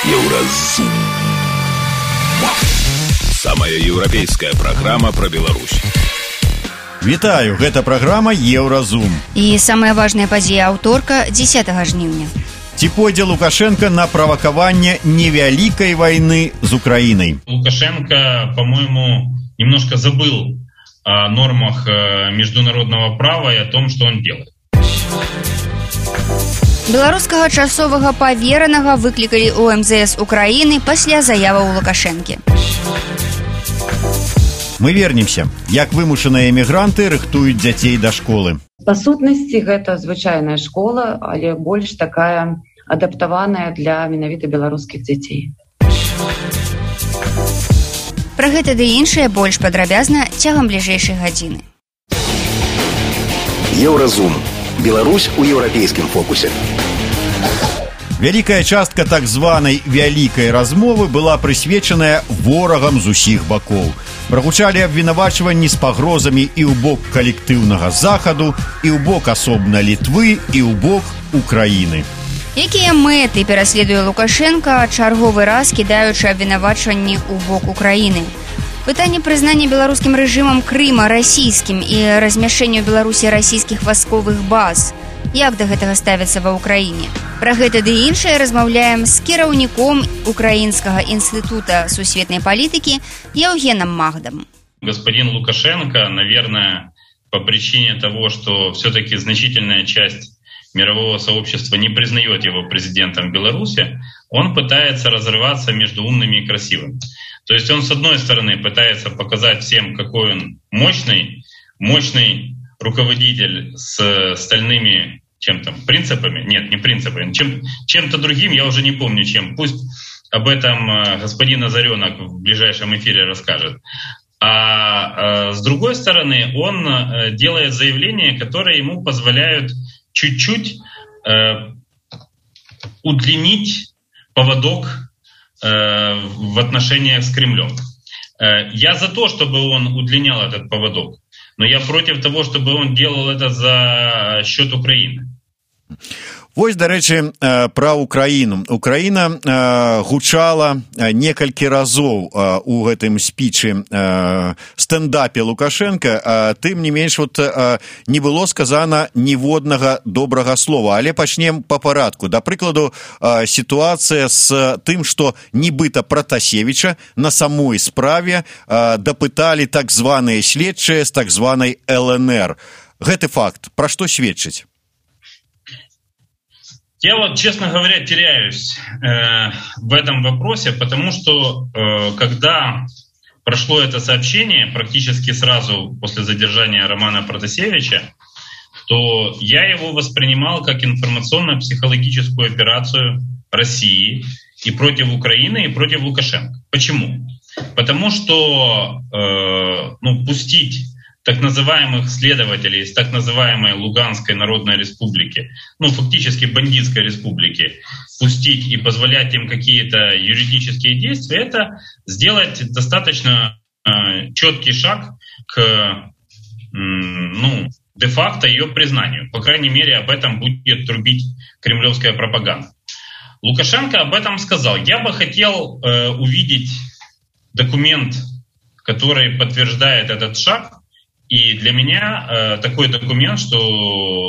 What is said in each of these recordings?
Еўразум. Самая еўрапейская праграма пра Беларусь. Вітаю, гэта праграма Еўразум. І самая важная падзея аўторка 10 жніўня. Ці пойдзе Лукашенко на правакаванне невялікай вайны з Украінай? Лукашенко, по-моему, немножко забыл о нормах международного права и о том, что он делает. Беларускага часовага паверанага выклікалі ў МЗС Украіны пасля заяваў Лукашэнкі. Мы вернемся, як вымушаныя эмігранты рыхтуюць дзяцей да школы. Па сутнасці, гэта звычайная школа, але больш такая адаптаваная для менавіта беларускіх дзяцей. Пра гэта ды іншае больш падрабязна цягам бліжэйшай гадзіны. Еўразум. Беларусь у еўрапейскім фокусе. Вялікая частка так званай вялікай размовы была прысвечаная ворагам з усіх бакоў. Прагучалі абвінавачванні з пагрозамі і ў бок калектыўнага захаду, і ў бок асобна Літвы, і ў бок Украіны. Якія мэты пераследуе Лукашенка, чарговы раз кідаючы абвінавачванні ў бок Украіны? Пытанне прызнання беларускім рэжымам Крыма расійскім і размяшчэнню ў Беларусі расійскіх вайсковых баз. Як да гэтага ставяцца ва Ўкраіне? Пра гэта ды іншае размаўляем з кіраўніком Украінскага інстытута сусветнай палітыкі Евгеном Магдом. Господин Лукашенко, наверное, по причине того, что все-таки значительная часть мирового сообщества не признает его президентом Беларуси, он пытается разрываться между умными и красивыми. То есть он, с одной стороны, пытается показать всем, какой он мощный руководитель с стальными чем-то принципами. Нет, не принципами, чем-то другим, я уже не помню чем. Пусть об этом господин Озаренок в ближайшем эфире расскажет. А с другой стороны, он делает заявления, которые ему позволяют чуть-чуть удлинить поводок в отношениях с Кремлем. Я за то, чтобы он удлинял этот поводок, но я против того, чтобы он делал это за счет Украины. Вось, дарэчы, пра Украіну. Украіна гучала некалькі разоў у гэтым спічы стэндапе Лукашенка, тым не менш не было сказана ніводнага добрага слова. Але пачнем па парадку. Да прыкладу, сітуацыя з тым, што нібыта Пратасевіча на самой справе дапыталі так званыя следчыя з так званай ЛНР. Гэты факт пра што сведчыць? Я честно говоря, теряюсь в этом вопросе, потому что когда прошло это сообщение, практически сразу после задержания Романа Протасевича, то я его воспринимал как информационно-психологическую операцию России и против Украины, и против Лукашенко. Почему? Потому что пустить так называемых следователей из так называемой Луганской Народной Республики, фактически бандитской республики, пустить и позволять им какие-то юридические действия, это сделать достаточно четкий шаг к, де-факто ее признанию. По крайней мере, об этом будет трубить кремлевская пропаганда. Лукашенко об этом сказал. Я бы хотел увидеть документ, который подтверждает этот шаг. И для меня такой документ, что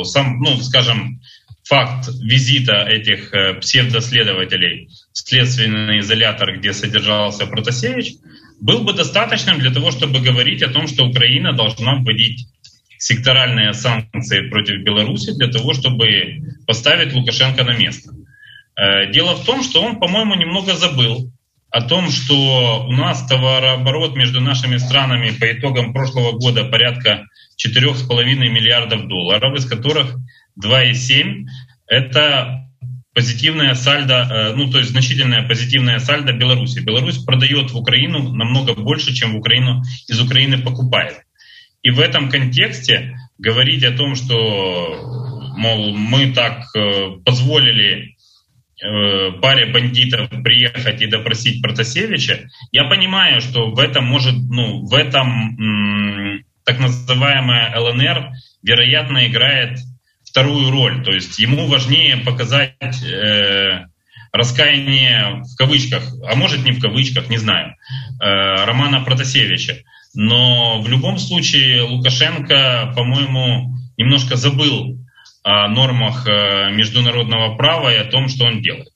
факт визита этих псевдоследователей в следственный изолятор, где содержался Протасевич, был бы достаточным для того, чтобы говорить о том, что Украина должна вводить секторальные санкции против Беларуси для того, чтобы поставить Лукашенко на место. Дело в том, что он, по-моему, немного забыл о том, что у нас товарооборот между нашими странами по итогам прошлого года порядка $4,5 миллиардов, из которых 2,7 — это позитивное сальдо, то есть значительное позитивное сальдо Беларуси. Беларусь продает в Украину намного больше, чем в Украину из Украины покупает. И в этом контексте говорить о том, что, мы так позволили паре бандитов приехать и допросить Протасевича, я понимаю, что в этом так называемая ЛНР, вероятно, играет вторую роль. То есть ему важнее показать раскаяние в кавычках, а может не в кавычках, не знаю, Романа Протасевича. Но в любом случае Лукашенко, по-моему, немножко забыл о нормах международного права и о том, что он делает.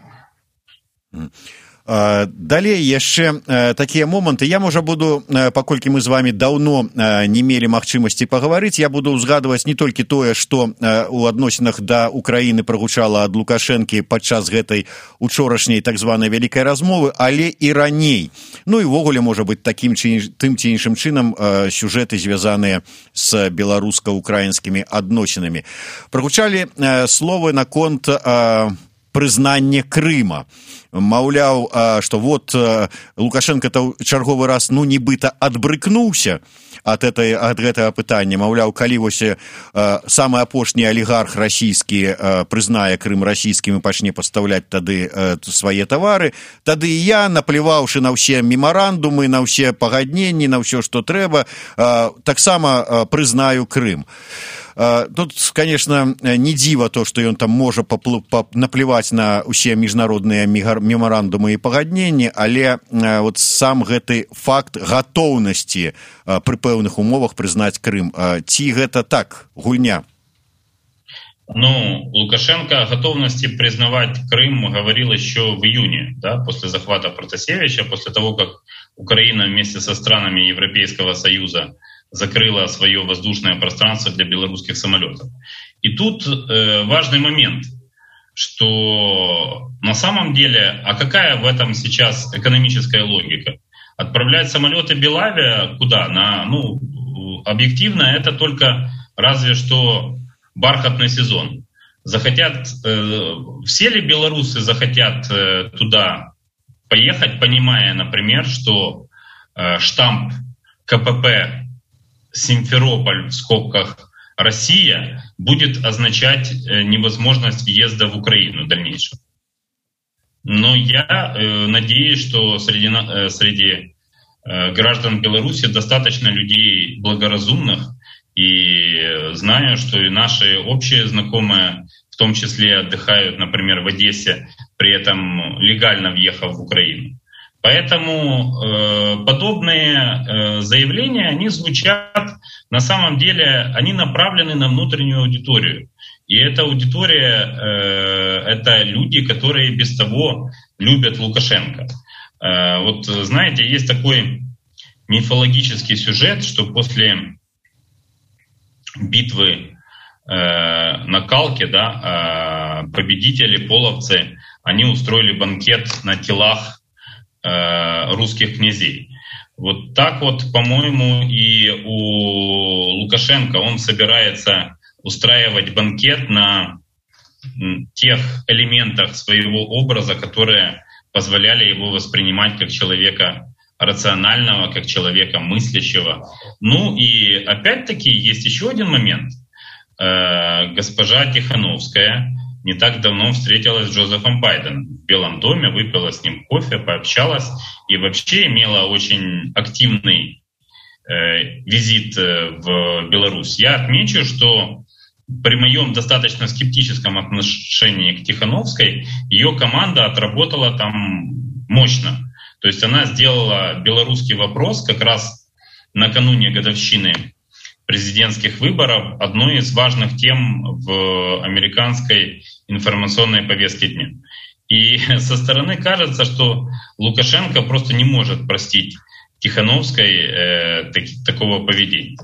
Далей яшчэ такія моманты. Я, можа, буду, паколькі мы з вами даўно не мелі магчымасці пагаварыць, я буду ўзгадваць не толькі тое, што у адносінах да Украіны прагучала ад Лукашэнкі падчас гэтай учорашняй так званай вялікай размовы, але і раней. Ну і ўвогуле, можа быць, тым ці іншым чынам сюжэты, звязаныя з беларуска-украінскімі адносінамі. Прагучалі словы наконт прызнання Крыма. Маўляў, што вот Лукашенко чарговы раз, ну, нібыта адбрыкнуўся ад гэтага пытання. Маўляў, калі вось самы апошні алігарх расійскі прызнае Крым расійскім і пачне пастаўляць тады свае тавары, тады і я, напліваўшы на ўсе мемарандумы, на ўсе пагадненні, на ўсё, што трэба, таксама прызнаю Крым. Тут, конечно, не дзіва то, што ён там можа напліваць на ўсе міжнародныя мемарандумы і пагадненні, але вот сам гэты факт гатоўнасці пры пэўных умовах прызнаць Крым. Ці гэта так, гульня? Ну, Лукашенко о готовности признавать Крым говорил еще в июне, да, после захвата Протасевича, после того, как Украина вместе со странами Европейского Союза закрыла свое воздушное пространство для белорусских самолетов. И тут важный момент, что на самом деле, а какая в этом сейчас экономическая логика? Отправлять самолеты Белавия куда? Объективно это только разве что бархатный сезон. Все ли белорусы захотят туда поехать, понимая, например, что штамп КПП Симферополь в скобках Россия будет означать невозможность въезда в Украину в дальнейшем. Но я надеюсь, что среди граждан Беларуси достаточно людей благоразумных, и знаю, что и наши общие знакомые в том числе отдыхают, например, в Одессе, при этом легально въехав в Украину. Поэтому подобные заявления, они звучат, на самом деле, они направлены на внутреннюю аудиторию. И эта аудитория — это люди, которые без того любят Лукашенко. Вот знаете, есть такой мифологический сюжет, что после битвы на Калке, да, победители, половцы, они устроили банкет на телах русских князей. Вот так вот, по-моему, и у Лукашенко он собирается устраивать банкет на тех элементах своего образа, которые позволяли его воспринимать как человека рационального, как человека мыслящего. Ну и опять-таки есть еще один момент. Госпожа Тихановская не так давно встретилась с Джозефом Байденом в Белом доме, выпила с ним кофе, пообщалась и вообще имела очень активный визит в Беларусь. Я отмечу, что при моем достаточно скептическом отношении к Тихановской ее команда отработала там мощно. То есть она сделала белорусский вопрос как раз накануне годовщины президентских выборов одной из важных тем в американской информационной повестке дня. И со стороны кажется, что Лукашенко просто не может простить Тихановской такого поведения.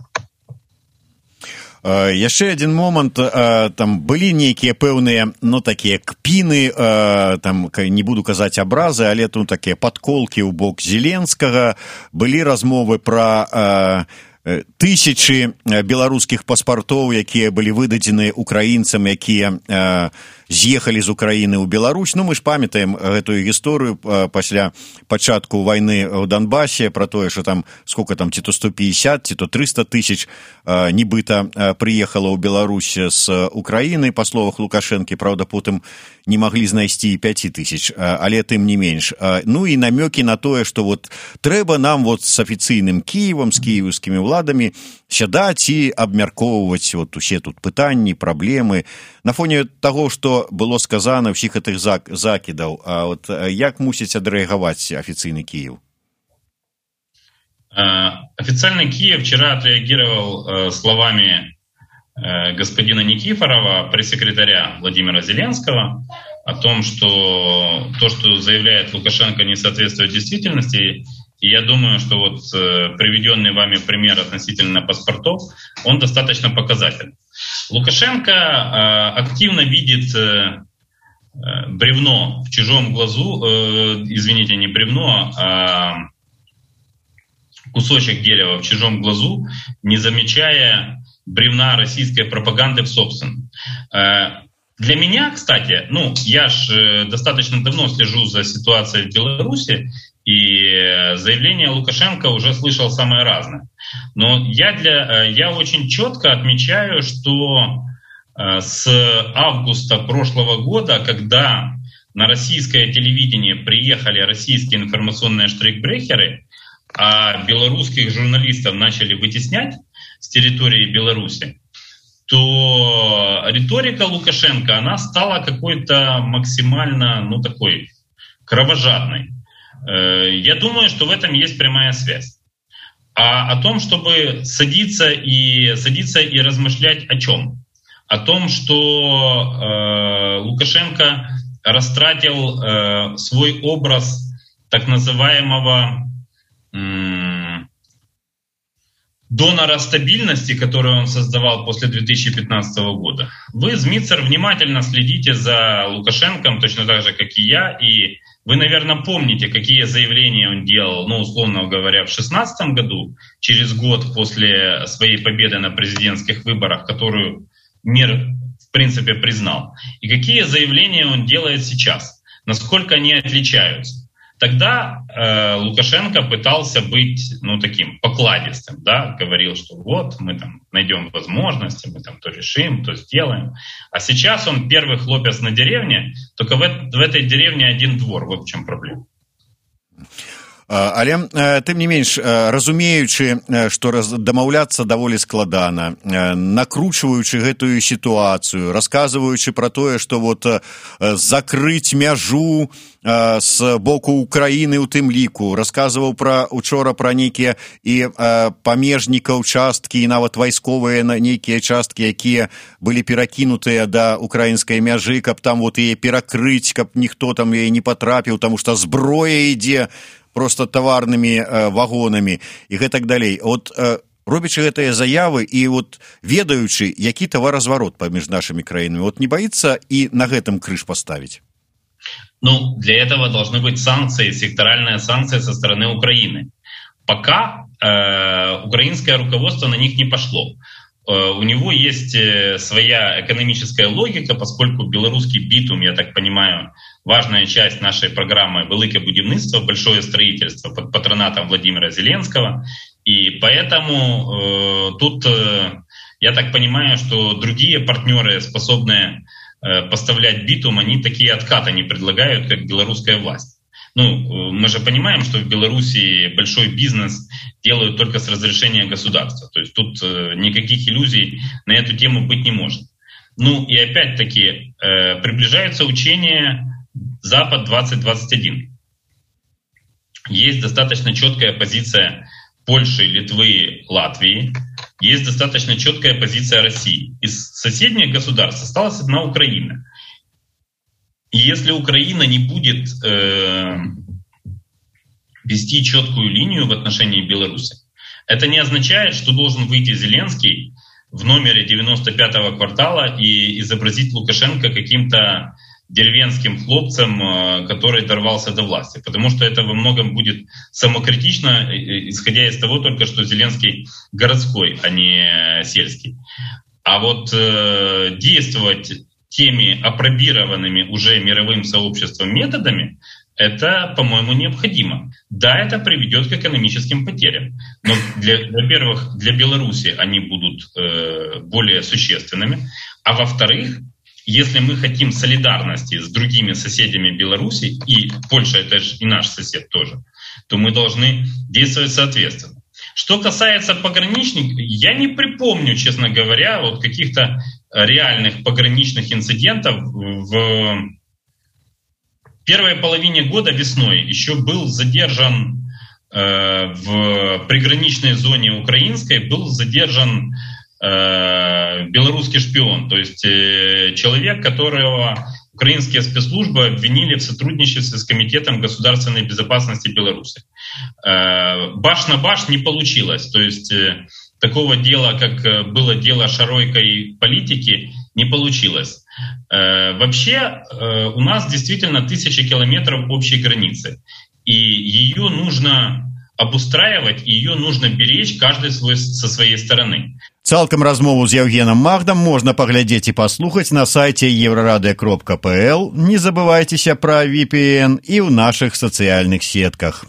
Яшчэ один момант, там былі нейкія пэўныя, ну, такія кпіны, там, не буду казаць абразы, але тут такія падколкі ў бок Зеленскага, былі размовы пра тысячы беларускіх паспартоў, якія былі выдадзены украінцам, якія з'ехалі з Украіны ў Беларусь. Ну, мы ж памятаем гэтую гісторыю пасля пачатку вайны ў Донбасе, про тое, што там, сколько там, ці то 150, ці то 300 тысяч нібыта прыехала ў Беларусь з Украіны, па словах Лукашэнкі, правда, потым не маглі знайсці і 5 тысяч, але тым не менш. Ну і намёкі на тое, што вот трэба нам вот з афіцыйным Кіевам, з кіеўскімі ўладамі сядаць і абмяркоўваць вот усе тут пытанні, праблемы. На фоне таго, што што было сказано, ўсіх гэтых закідаў, а от як мусіць адрэагаваць афіцыйны Киев? Официальный Киев вчера отреагировал словами господина Никифорова, пресс-секретаря Владимира Зеленского, о том, что то, что заявляет Лукашенко, не соответствует действительности. И я думаю, что вот приведенный вами пример относительно паспортов, он достаточно показательный. Лукашенко активно видит бревно в чужом глазу, извините, не бревно, а кусочек дерева в чужом глазу, не замечая бревна российской пропаганды в собственном. Для меня, кстати, я ж достаточно давно слежу за ситуацией в Беларуси, и заявление Лукашенко уже слышал самое разное. Но я очень четко отмечаю, что с августа прошлого года, когда на российское телевидение приехали российские информационные штрейкбрехеры, а белорусских журналистов начали вытеснять с территории Беларуси, то риторика Лукашенко, она стала какой-то максимально, такой кровожадной. Я думаю, что в этом есть прямая связь. А о том, чтобы садиться и размышлять о чем? О том, что Лукашенко растратил свой образ так называемого донора стабильности, который он создавал после 2015 года. Вы, Змитцер, внимательно следите за Лукашенком, точно так же, как и я, и вы, наверное, помните, какие заявления он делал, условно говоря, в 2016 году, через год после своей победы на президентских выборах, которую мир, в принципе, признал. И какие заявления он делает сейчас, насколько они отличаются. Тогда Лукашенко пытался быть, таким покладистым, да, говорил, что вот мы там найдем возможности, мы там то решим, то сделаем. А сейчас он первый хлопец на деревне, только в этой деревне один двор, вот в чем проблема. Але тым не менш, разумеючы, што дамаўляцца даволі складана, накручваючы гэтую сітуацыю, расказваючы пра тое, што вот закрыць мяжу з боку Украіны ў тым ліку, расказваў учора пра нейкія і памежнікаў часткі, і нават вайсковыя нейкія часткі, якія былі перакінутыя да украінскай мяжы, каб там вот яе перакрыць, каб ніхто там яе не патрапіў, таму што зброя ідзе просто таварнымі вагонамі і гэтак далей. От робячы гэтыя заявы і вот ведаючы, які таваразварот паміж нашымі краінамі, вот не боится і на гэтым крыж поставить? Для этого должны быть санкции, секторальные санкции со стороны Украины. Пока украинское руководство на них не пошло. У него есть своя экономическая логика, поскольку белорусский битум, я так понимаю, важная часть нашей программы «Велике будівництво», большое строительство под патронатом Владимира Зеленского. И поэтому тут, я так понимаю, что другие партнеры, способные поставлять битум, они такие откаты не предлагают, как белорусская власть. Мы же понимаем, что в Беларуси большой бизнес делают только с разрешения государства. То есть тут никаких иллюзий на эту тему быть не может. И опять-таки приближаются учения «Запад-2021». Есть достаточно четкая позиция Польши, Литвы, Латвии. Есть достаточно четкая позиция России. Из соседних государств осталась одна Украина. И если Украина не будет вести четкую линию в отношении Беларуси, это не означает, что должен выйти Зеленский в номере 95-го квартала и изобразить Лукашенко каким-то деревенским хлопцем, который дорвался до власти. Потому что это во многом будет самокритично, исходя из того только, что Зеленский городской, а не сельский. А вот действовать теми апробированными уже мировым сообществом методами, это, по-моему, необходимо. Да, это приведет к экономическим потерям. Но, во-первых, для Беларуси они будут более существенными. А во-вторых, если мы хотим солидарности с другими соседями Беларуси, и Польша это же и наш сосед тоже, то мы должны действовать соответственно. Что касается пограничников, я не припомню, честно говоря, вот каких-то реальных пограничных инцидентов в первой половине года весной еще был задержан в приграничной зоне украинской, был задержан белорусский шпион, то есть человек, которого украинские спецслужбы обвинили в сотрудничестве с Комитетом государственной безопасности Беларуси. Баш на баш не получилось, то есть такого дела, как было дело Шаройкой политики, не получилось. Вообще у нас действительно 1000 километров общей границы, и ее нужно обустраивать, ее нужно беречь каждый со своей стороны. Цалкам размову з Евгеном Магдам можна паглядзець і паслухаць на сайце еврорадио.пл. Не забывайтеся пра VPN і ў нашых сацыяльных сетках.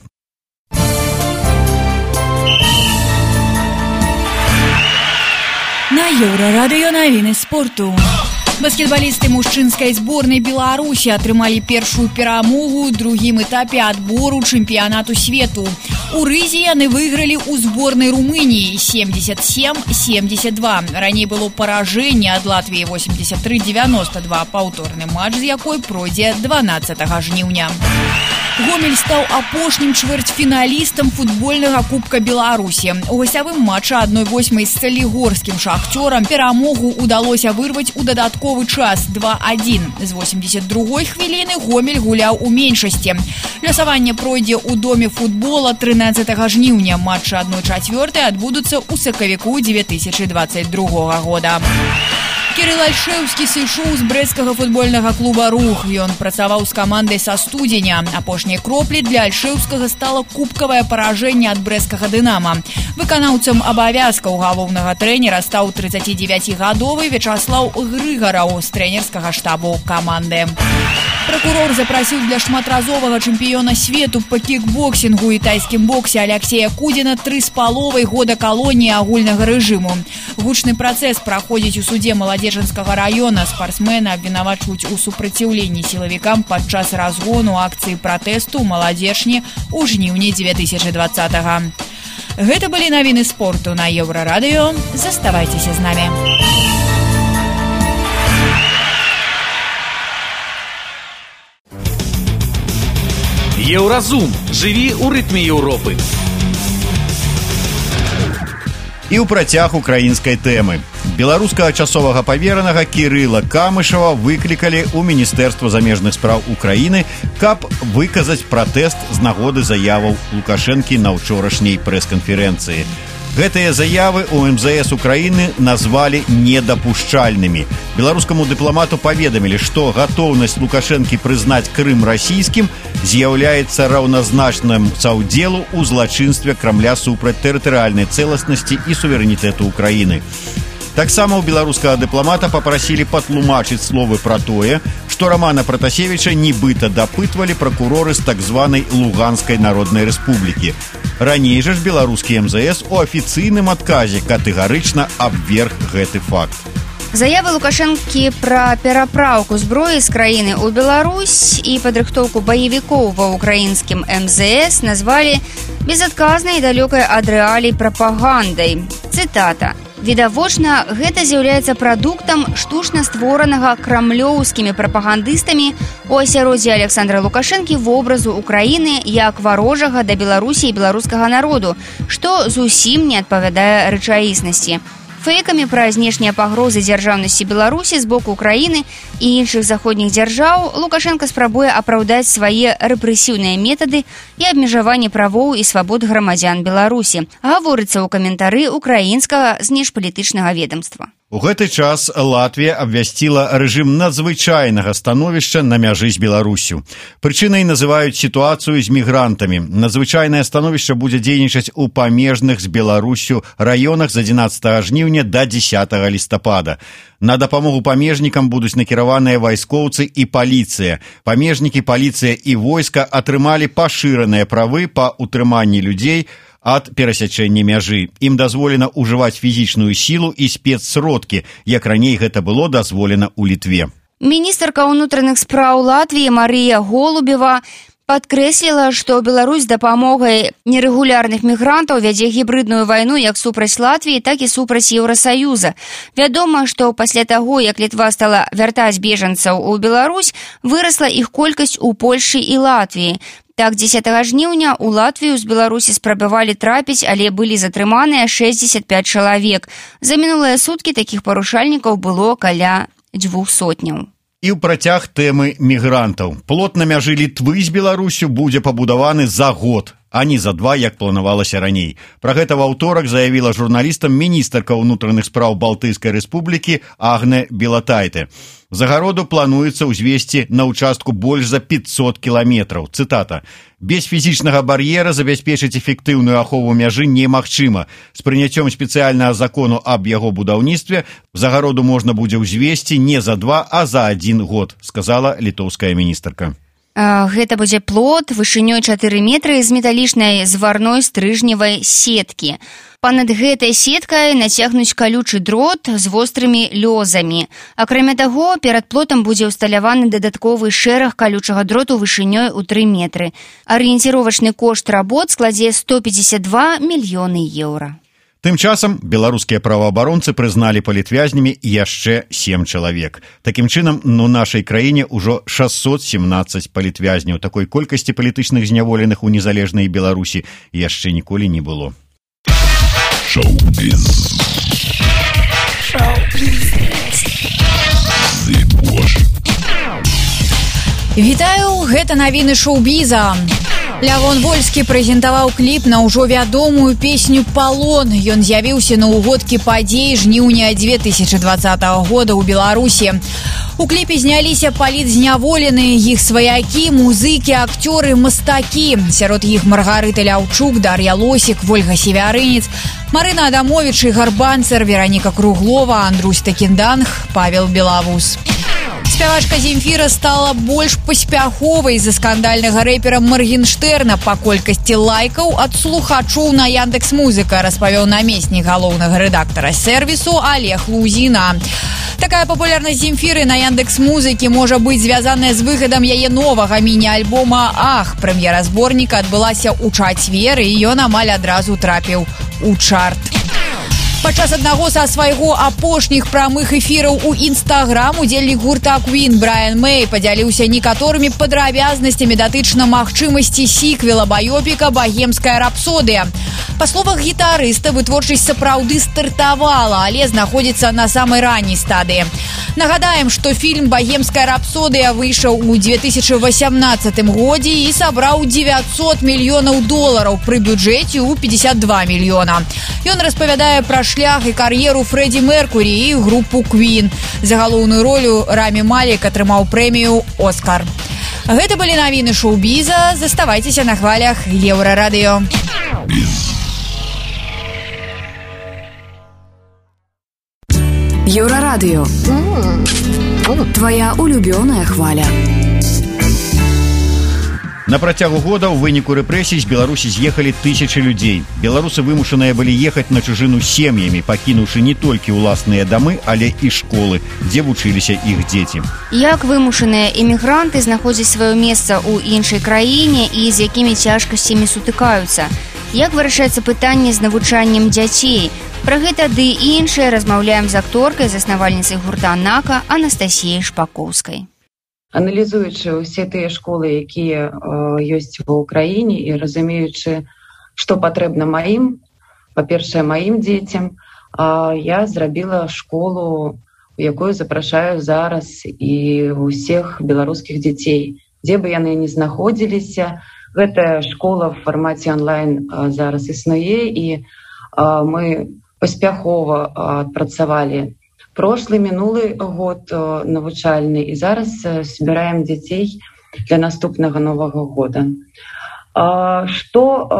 На Еврорадио навіны спорту. Баскетбалісты мужчынскай зборнай Беларусі атрымалі першую перамогу ў другім этапе адбору чэмпіянату свету. У рызе яны выйгралі ў зборнай Румыніі 77-72. Раней было паражэнне ад Латвіі 83-92, паўторны матч з якой пройдзе 12 жніўня. Гомель стаў апошнім чвэрцьфіналістам футбольнага Кубка Беларусі. У гасцявым матчы 1-8 з Салігорскім Шахцёрам перамогу ўдалося вырваць у дадатковы час 2-1. З 82-й хвіліны Гомель гуляў у меншасці. Лёсаванне пройдзе ў доме футбола 13 жніўня. Матчы 1/4 адбудуцца ў сакавіку 2022 года. Кірыл Альшэўскі сышоў з брэсцкага футбольнага клуба «Рух». Ён працаваў з камандай са студзеня. Апошняй кроплі для Альшэўскага стала кубкавае паражэнне ад брэсцкага «Дынама». Выканаўцам абавязкаў галоўнага трэнера стаў 39-гадовы Вячаслаў Грыгараў з трэнерскага штабу каманды. Прокурор запрасіў для шматразовага чэмпіёна свету па кікбоксінгу і тайскім боксе Аляксея Кудзіна 3,5 года калоніі агульнага рэжыму. Гучны працэс праходзіць у суде Маладзежынскага раёна. Спартсмена абвінавачваюць у супраціўленні сілавікам падчас разгону акцыі пратэсту ў Маладзежні ў жніўні 2020-го. Гэта былі навіны спорту на Еўрарадыё. Заставайцеся з намі. Еўразум. Жыві ў рытме Еўропы. І ў працяг украінскай тэмы. Беларускага часовага паверанага Кірыла Камышава выклікалі ў Міністэрства замежных спраў Украіны, каб выказаць пратэст з нагоды заяваў Лукашэнкі на ўчорашняй прэс-канферэнцыі. Гэтыя заявы у МЗС Украіны назвалі недапушчальнымі. Беларускаму дыпламату паведамілі, што гатоўнасць Лукашэнкі прызнаць Крым расійскім з'яўляецца раўназначным саўдзелу ў злачынстве Крамля супраць тэрытарыяльнай цэласнасці і суверэнітэту Украіны. Таксама ў беларускага дыпламата папрасілі патлумачыць словы пра тое, што Рамана Пратасевіча нібыта дапытвалі пракуроры з так званай Луганскай Народнай Рэспублікі. Раней жа ж беларускі МЗС у афіцыйным адказе катэгарычна абверг гэты факт. Заявы Лукашэнкі пра перапраўку зброі з краіны ў Беларусь і падрыхтоўку баевікоў ва ўкраінскім МЗС назвалі безадказнай і далёкай ад рэалій прапагандай. Цытата. Відавочна, гэта з'яўляецца прадуктам штучна створанага крамлёўскімі прапагандыстамі у асяроддзі Александра Лукашэнкі вобразу Украіны як варожага да Беларусі і беларускага народу, што зусім не адпавядае рэчаіснасці. Фэйкамі пра знешнія пагрозы дзяржаўнасці Беларусі з боку Украіны і іншых заходніх дзяржаў Лукашенко спрабуе апраўдаць свае рэпрэсіўныя метады і абмежаванне правоў і свабод грамадзян Беларусі, гаворыцца ў каментары украінскага знешпалітычнага ведамства. У гэты час Латвія абвясціла рэжым надзвычайнага становішча на мяжы з Беларусю. Прычынай называюць сітуацыю з мігрантамі. Надзвычайнае становішча будзе дзейнічаць у памежных з Беларусю раёнах з 11 жніўня да 10 лістапада. На дапамогу памежнікам будуць накіраваныя вайскоўцы і паліцыя. Памежнікі, паліцыя і войска атрымалі пашыраныя правы па ўтрыманні людзей ад перасячэння мяжы. Ім дазволена ўжываць фізічную сілу і спецсродкі, як раней гэта было дазволена ў Літве. Міністрка ўнутраных спраў Латвіі Марыя Голубева Падкрэсліла, што Беларусь з дапамогай нерэгулярных мігрантаў вядзе гібрыдную вайну як супраць Латвіі, так і супраць Еўрасаюза. Вядома, што пасля таго, як Літва стала вяртаць бежанцаў у Беларусь, вырасла іх колькасць у Польшы і Латвіі. Так, 10 жніўня ў Латвію з Беларусі спрабавалі трапіць, але былі затрыманыя 65 чалавек. За мінулыя суткі такіх парушальнікаў было каля 200. І ў працяг тэмы мігрантаў. Плот на мяжы Літвы з Беларусю будзе пабудаваны за год, а не за 2, як планавалася раней. Пра гэта ва ўторак заявіла журналістам міністарка ўнутраных спраў Балтыйскай рэспублікі Агне Білатайте. Загароду плануецца ўзвесці на ўчастку больш за 500 кіламетраў. Цытата. «Без фізічнага бар'ера забяспечыць эфектыўную ахову мяжы немагчыма. З прыняццём спецыяльнага закону аб яго будаўніцтве загароду можна будзе ўзвесці не за 2, а за 1 год», сказала літоўская міністарка. Гэта будзе плот вышынёй 4 метры з металічнай зварной стрыжневай сеткі. Панад гэтай сеткай нацягнуць калючы дрот з вострымі лёзамі. Акрамя таго, перад плотам будзе ўсталяваны дадатковы шэраг калючага дроту вышынёй у 3 метры. Арыенціровачны кошт работ складзе 152 мільёны еўра. Тым часам беларускія праваабаронцы прызналі палітвязнямі яшчэ 7 чалавек. Такім чынам, у нашай краіне ўжо 617 палітвязняў. Такой колькасці палітычных зняволеных у незалежнай Беларусі яшчэ ніколі не было. Шоу-біз. Вітаю, гэта навіны шоу-біза. Лявон Вольскі прэзентаваў кліп на ўжо вядомую песню «Палон». Ён з'явіўся на ўгодкі падзей жніўня 2020 года ў Беларусі. У кліпе зняліся палітзняволеныя, іх сваякі, музыкі, акцёры, мастакі. Сярод іх Маргарыта Ляўчук, Дар'я Лосік, Вольга Севярынец, Марына Адамовіч, Ігар Банцер, Вераніка Круглова, Андрусь Такінданг, Павел Белавус. Спявачка Земфіра стала больш паспяховай за скандальнага рэпера Маргенштерна па колькасці лайкаў ад слухачоў на Яндекс.Музыка, распавёў намеснік галоўнага рэдактара сервісу Олег Лузіна. Такая папулярнасць Земфіры на Яндекс.Музыкі можа быць звязаная з выхадам яе новага міні-альбома «Ах». Прэм'ера зборніка адбылася ў чацвер, і ён амаль адразу трапіў у чарт. Падчас аднаго са свайго апошніх прамых эфіраў у Інстаграм удзельнік гурта Queen Брайан Мэй падзяліўся некаторымі падрабязнасцямі датычна магчымасці сіквела баёпіка «Багемская рапсодыя». Па словах гітарыста, вытворчасць сапраўды стартавала, але знаходзіцца на самай ранняй стадыі. Нагадаем, што фільм «Багемская рапсодыя» выйшаў у 2018 годзе і сабраў $900 мільёнаў пры бюджэце ў 52 мільёна. Ён распавядае пра шлях і кар'еру Фрэдзі Меркурі і групу Queen. За галоўную ролю Рамі Малек атрымаў прэмію «Оскар». Гэта былі навіны шоу-біза. Заставайцеся на хвалях Еўрарадыё. Еўрарадыё. Твоя улюбёная хваля. На працягу года ў выніку рэпрэсій з Беларусі з'ехалі тысячы людзей. Беларусы вымушаныя былі ехаць на чужыну сем'ямі, пакінуўшы не толькі ўласныя дамы, але і школы, дзе вучыліся іх дзеці. Як вымушаныя эмігранты знаходзяць сваё месца ў іншай краіне і з якімі цяжкасцямі сутыкаюцца? Як вырашаецца пытанне з навучаннем дзяцей? Пра гэта ды і іншае размаўляем з акторкай, заснавальніцай гурта «Нака» Анастасіяй Шпакоўскай. Аналізуючы ўсе тыя школы, якія ёсць ва ўкраіне, і разумеючы, што патрэбна маім, па-першае, маім дзецям, я зрабіла школу, у якую запрашаю зараз і ўсіх беларускіх дзяцей. Дзе бы яны не знаходзіліся, гэтая школа в фармаце онлайн зараз існуе, і мы паспяхова адпрацавалі прошлый, мінулы год навучальны, і зараз збіраем дзяцей для наступнага новага года. Што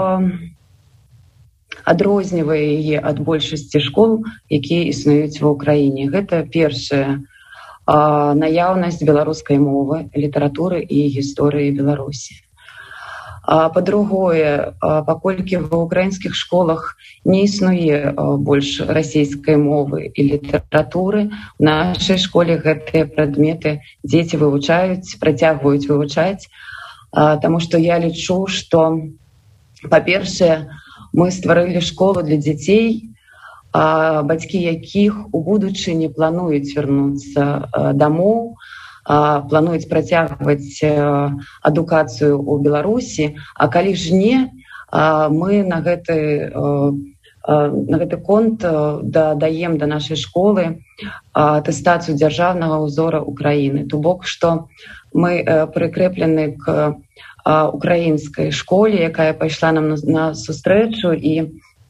адрознівае яе ад большасці школ, якія існуюць ва ўкраіне? Гэта першае, наяўнасць беларускай мовы, літаратуры і гісторыі Беларусі. Па-другое, паколькі ва ўкраінскіх школах не існуе больш расійскай мовы і літаратуры, у нашай школе гэтыя прадметы дзеці вывучаюць, працягваюць вывучаць. Таму што я лічу, што, па-першае, мы стварылі школу для дзяцей, бацькі якіх у будучыні плануюць вярнуцца дамоў, плануюць працягваць адукацыю ў Беларусі, а калі ж не, мы на гэты конт дадаем да нашай школы атэстацыю дзяржаўнага ўзора Украіны. То бок, што мы прыкрэплены к украінскай школе, якая пайшла нам на сустрэчу і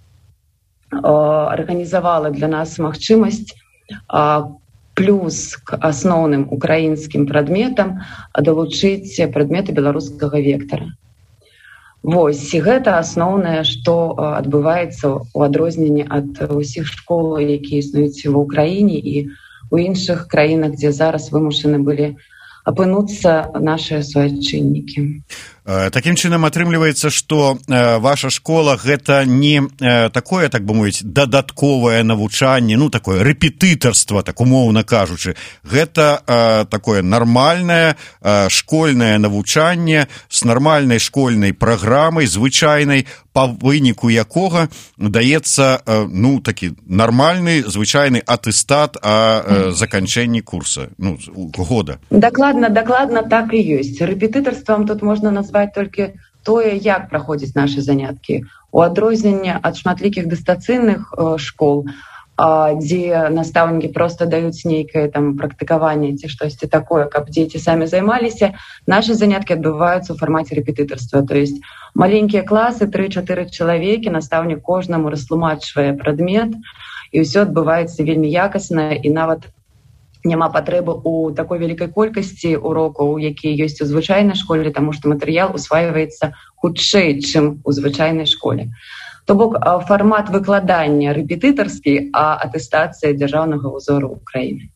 арганізавала для нас магчымасць плюс к асноўным украінскім прадметам далучыць прадметы беларускага вектара. Вось, і гэта асноўнае, што адбываецца ў адрозненні ад усіх школ, якія існуюць ва ўкраіне і ў іншых краінах, дзе зараз вымушаны былі апынуцца нашыя суайчыннікі. Такім чынам атрымліваецца, што ваша школа гэта не такое, так бы мовіць, дадатковае навучанне, ну такое рэпетытарства, так умоўна кажучы. Гэта такое нармальнае школьнае навучанне з нармальнай школьнай праграмай, звычайнай, па выніку якога даецца ну такі нармальны звычайны атэстат о заканчэнні курса, ну года. Дакладна так і ёсць. Рэпетытарствам тут можна назваць толькі тое, як праходзяць нашы заняткі. У адрозненні ад шматлікіх дыстацыйных школ, дзе настаўнікі проста даюць нейкае там практыкаванне ці штосьці такое, каб дзеці самі займаліся, нашы заняткі адбываюцца ў фармаце рэпетытарства. То есть маленькія класы, 3-4 чалавекі, настаўнік кожнаму растлумачвае прадмет, і ўсё адбываецца вельмі якасна, і нават няма патрэбы ў такой вялікай колькасці урокаў, якія ёсць у звычайнай школе, таму што матэрыял усваиваецца хутчэй, чым у звычайнай школе. То бок фармат выкладання рэпетытарскі, а атэстацыя дзяржаўнага ўзору Украіны.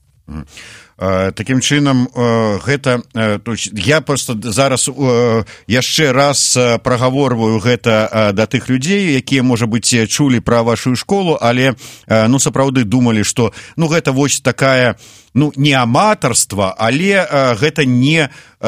Такім чынам гэта я просто зараз яшчэ раз прагаворваю гэта да тых людзей, якія можа быць чулі пра вашу школу, але ну сапраўды думалі, што ну гэта вось такая ну не аматарства, але гэта не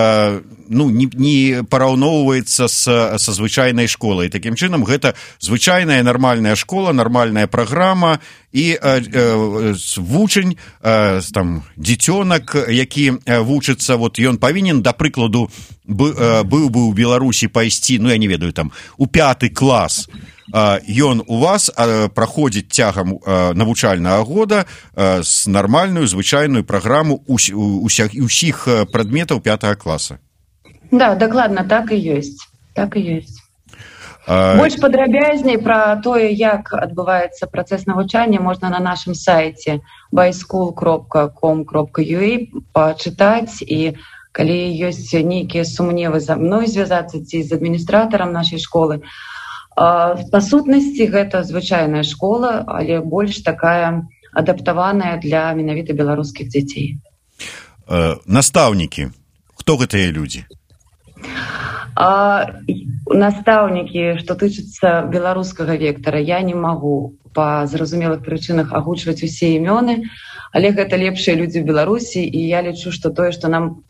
параўноўваецца са звычайнай школай. Такім чынам гэта звычайная нармальная школа, нармальная праграма, і вучань там дзіцёнак, які вучыцца, вот ён павінен, да прыкладу, быў бы ў Беларусі пайсці, ну я не ведаю, там у 5 клас. Ён у вас праходзіць цягам навучальнага года з нармальную звычайную праграму усіх прадметаў 5 класа. Да, дакладна, так і ёсць. Так і ёсць. Больш падрабязней пра тое, як адбываецца працэс навучання, можна на нашым сайце byschool.com.ua пачытаць, і калі ёсць нейкія сумневы за мной звязацца ці з адміністратарам нашай школы, па сутнасці гэта звычайная школа, але больш такая адаптаваная для менавіта беларускіх дзяцей. Настаўнікі, хто гэтыя людзі? Настаўнікі, што тычыцца беларускага вектара, я не магу па зразумелых прычынах агучваць усе імёны, але гэта лепшыя людзі ў Беларусі, і я лічу, што тое, што нам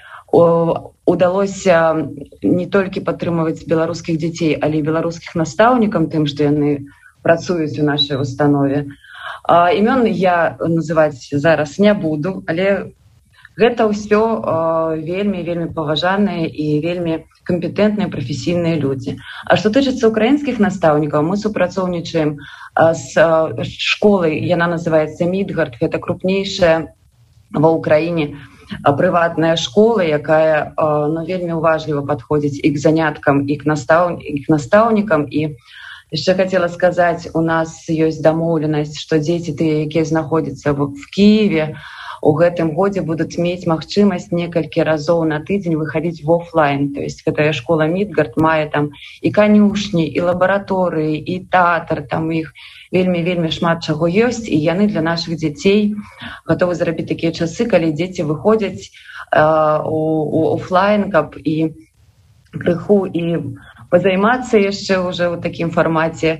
удалося не толькі падтрымаваць беларускіх дзяцей, але і беларускіх настаўнікам тым, што яны працуюць у нашай установе. Імёны я называць зараз не буду, але гэта ўсё вельмі паважаныя і вельмі кампетэнтныя прафесійныя людзі. А што тычыцца украінскіх настаўнікаў, мы супрацоўнічаем з школай, яна называецца Мідгард, гэта крупнейшая ва ўкраіне прыватная школа, якая вельмі уважліва падходзіць і к заняткам, і к настаўнікам. І яшчэ хацела сказаць, у нас ёсць дамоўленасць, што дзеці тыя, якія знаходзяцца в Кіеве, у гэтым годзе будуць мець магчымасць некалькі разоў на тыдзень выхадзіць в офлайн. То есть гэтая школа Мідгард мае там і канюшні, і лабараторыі, і тэатр, там іх вельмі шмат чаго ёсць, і яны для нашых дзяцей гатовы зрабіць такія часы, калі дзеці выходзяць у офлайн, каб і крыху і пазаймацца яшчэ ўжо ў такім фармаце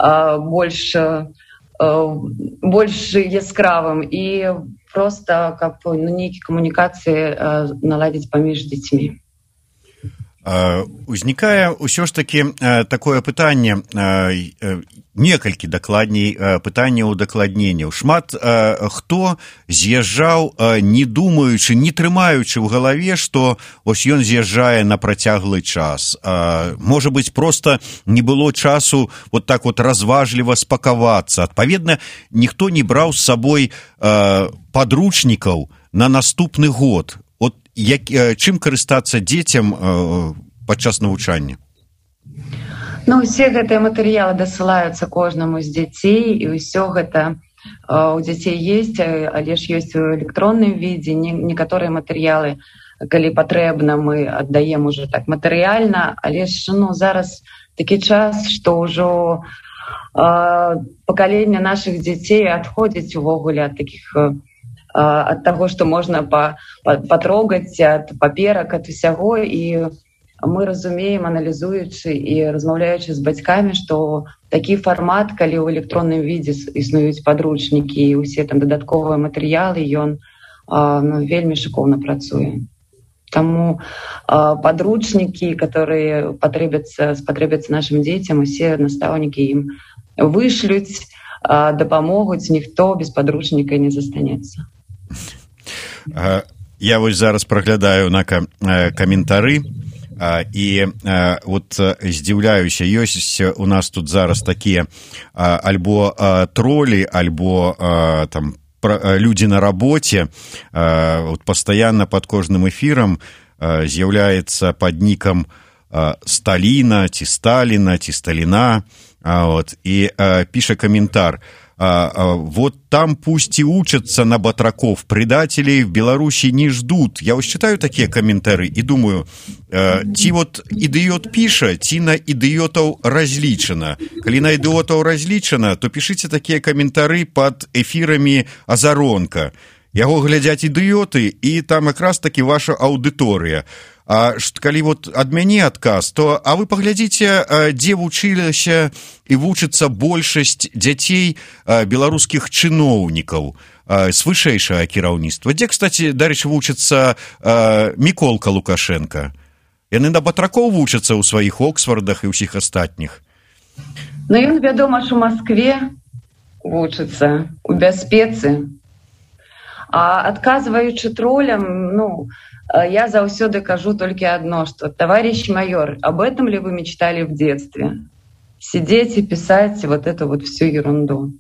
больш яскравым, і проста каб нейкія камунікацыі наладзіць паміж дзецьмі. Узнікае ўсё ж такі такое пытанне, некалькі дакладней пытанняў дакладненняў. Шмат хто з'язджаў, не думаючы, не трымаючы ў галаве, што ось ён з'язджае на працяглы час. Можа быць, проста не было часу вот так вот разважліва спакавацца. Адпаведна, ніхто не браў з сабой падручнікаў на наступны год. От чым карыстацца дзецям падчас навучання? Ну, усе гэтыя матэрыялы дасылаюцца кожнаму з дзяцей, і ўсё гэта у дзяцей ёсць, але ж ёсць у электронным відзе. Некаторыя матэрыялы, калі патрэбна, мы аддаем уже так матэрыяльна, але ж зараз такі час, што ўжо пакаленне нашых дзяцей адходзіць увогуле ад такіх ад таго, што можна патрогаць, ад паперак, ад усяго. І мы разумеем, аналізуючы і размаўляючы з бацькамі, што такі фармат, калі ў электронным відзе існуюць падручнікі і ўсе там дадатковыя матэрыялы, ён вельмі шыкоўна працуе. Таму падручнікі, которые спатрэбяцца нашым дзецям, усе настаўнікі ім вышлюць, дапамогуць, ніхто без падручніка не застанецца. Я вось зараз праглядаю на каментары і вот здзіўляюся, ёсць у нас тут зараз такія альбо тролі, альбо там людзі на рабоце. Вот пастаянна пад кожным эфірам з'яўляецца пад нікам Сталіна, ці Сталіна, ці Сталіна, вот, і піша каментар. Вот там пусть и учатся на батраков, предателей в Беларуси не ждут. Я вот читаю такие комментарии и думаю, ти вот идиот пиша, ти на идиотов различено. Коли на идиотов различено, то пишите такие комментарии под эфирами Азаронка. Яго глядзяць ідыёты, і там якраз таки ваша аўдыторыя. А калі вот ад мяне адказ, то а вы паглядзіце, дзе вучылася і вучыцца большасць дзяцей беларускіх чыноўнікаў з вышэйшага кіраўніцтва. Дзе, кстати, дарэчы, вучыцца Міколка Лукашенко. Яны на батракоў вучацца ў сваіх Оксфордах і ўсіх астатніх. Ну, ён, вядома ж, у Маскве вучыцца, у бяспецы. А адказваючы тролям, я заўсёды кажу толькі адно, што, товарищ майор, об этом ли вы мечтали в детстве? Сидеть и писать вот эту вот всю ерунду.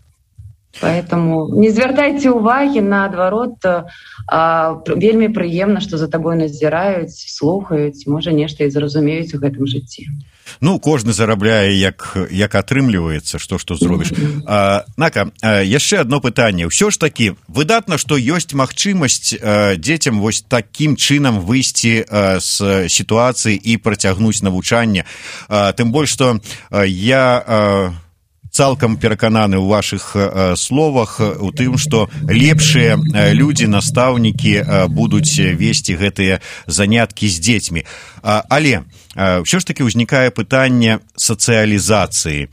Поэтому не звяртайце ўвагі, наадварот, вельмі прыемна, што за табой назіраюць, слухаюць, можа, нешта і зразумеюць у гэтым жыцці. Ну, кожны зарабляе, як атрымліваецца, што зробіш. Нака, яшчэ адно пытанне. Ўсё ж такі, выдатна, што ёсць магчымасць дзецям вось такім чынам выйсці з сітуацыі і працягнуць навучанне. Тым больш, што я цалкам перакананы ў вашых словах у тым, што лепшыя людзі, настаўнікі будуць весці гэтыя заняткі з дзецьмі. Але ўсё ж такі ўзнікае пытанне сацыялізацыі,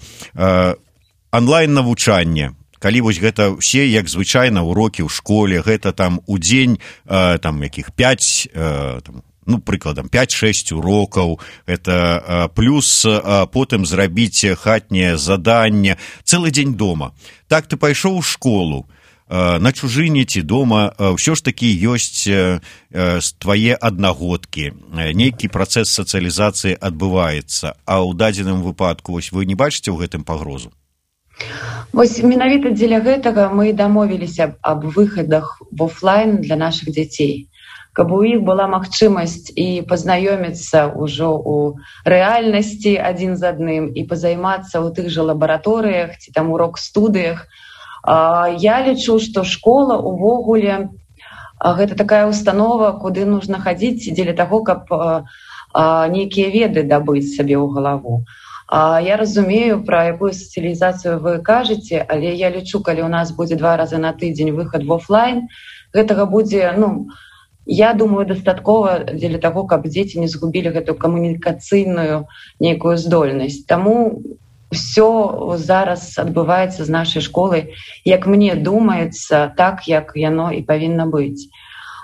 онлайн-навучання. Калі вось гэта ўсе, як звычайна, урокі ў школе, гэта там у дзень там якіх 5 прыкладам, 5-6 урокаў, это плюс потым зрабіць хатняе заданне, цэлы дзень дома. Так ты пайшоў у школу, на чужыне ці дома, ўсё ж такі ёсць твае аднагодкі, нейкі працэс сацыялізацыі адбываецца, а ў дадзеным выпадку вось вы не бачыце ў гэтым пагрозу? Вось менавіта дзеля гэтага мы дамовіліся аб выхадах в офлайн для нашых дзяцей, каб у іх была магчымасць і пазнаёміцца ўжо ў рэальнасці адзін з адным і пазаймацца ў тых жа лабараторыях ці там урок-студыях. Я лічу, што школа увогуле гэта такая установа, куды нужна хадзіць дзеля таго, каб нейкія веды дабыць сабе ў галаву. Я разумею, пра якую сацыялізацыю вы кажаце, але я лічу, калі у нас будзе 2 разы на тыдзень выхад в офлайн, гэтага будзе, я думаю, дастаткова дзеля таго, каб дзеці не згубілі гэту камунікацыйную нейкую здольнасць. Таму ўсё зараз адбываецца з нашай школы, як мне думаецца, так, як яно і павінна быць.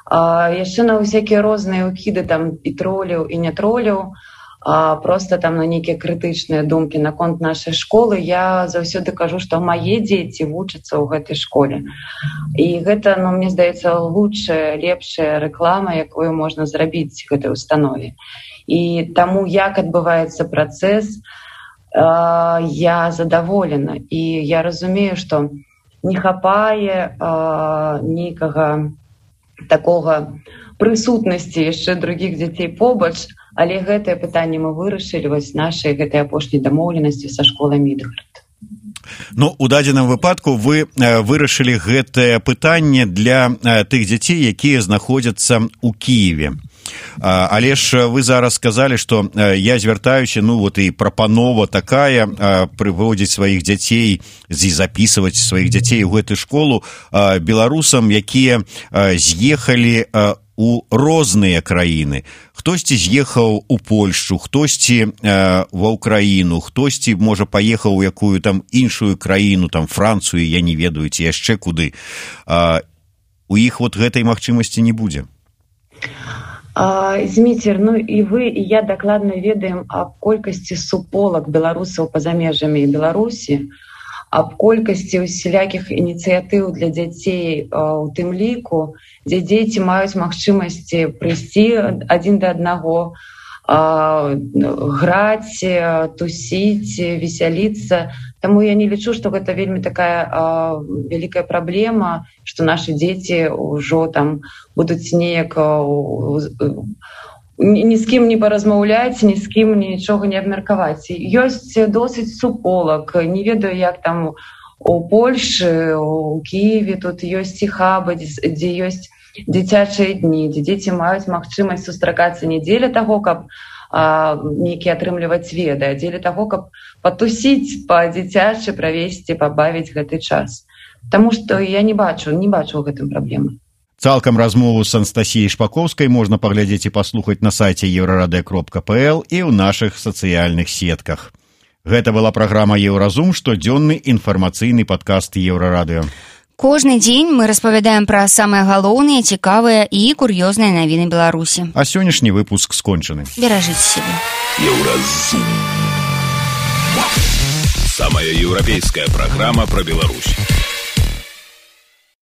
Яшчэ на ўсякія розныя ўкіды там і троляў, і не троляў, просто там на нейкія крытычныя думкі наконт нашай школы, я заўсёды кажу, што мае дзеці вучацца ў гэтай школе. І гэта, мне здаецца, лучшая, лепшая рэклама, якую можна зрабіць гэтай установе. І таму, як адбываецца працэс, я задаволена. І я разумею, што не хапае нейкага такога прысутнасці яшчэ другіх дзяцей побач, але гэтае пытанне мы вырашылі вось нашай гэтай апошняй дамоўленасці са школай Мідгард. Ну, у дадзеным выпадку вы вырашылі гэтае пытанне для тых дзяцей, якія знаходзяцца ў Кіеве. Але ж вы зараз сказалі, што я звяртаюся, і прапанова такая прыводзіць сваіх дзяцей і запісваць сваіх дзяцей у гэтую школу беларусам, якія з'ехалі у розныя краіны. Хтосьці з'ехаў у Польшчу, хтосьці ва ўкраіну, хтосьці, можа, паехаў у якую там іншую краіну, там Францыю, я не ведаю, ці яшчэ куды. У іх гэтай магчымасці не будзе. Зміцер, і вы, і я дакладна ведаем аб колькасці суполак беларусаў па-за межамі Беларусі, аб колькасці усялякіх ініцыятыў для дзяцей у тым ліку, дзе дзеці маюць магчымасці прыйсці адзін да аднаго, граць, тусіць, весяліцца. Таму я не лічу, што гэта вельмі такая вялікая праблема, што нашы дзеці ўжо там будуць неяк ні з кім не паразмаўляць, ні з кім нічога не абмеркаваць. Ёсць досыць суполак, не ведаю, як там у Польшы, у Кіеве, тут ёсць і хабы, дзе ёсць дзіцячыя дні, дзе дзеці маюць магчымасць сустракацца не дзеля таго, каб нейкі атрымліваць веды, а дзеля таго, каб патусіць, па-дзіцячы правесці, пабавіць гэты час. Таму што я не бачу ў гэтым праблемы. Цалкам размову з Анастасіяй Шпаковскай можна паглядзець і паслухаць на сайце euraradio.pl і ў нашых сацыяльных сетках. Гэта была праграма «Еўразум», штодзённы інфармацыйны падкаст Еўрарадыё. Кожны дзень мы распавядаем пра самыя галоўныя, цікавыя і кур'ёзныя навіны Беларусі. А сённяшні выпуск скончаны. Беражыце сябе. Еўразум. Самая еўрапейская праграма пра Беларусь.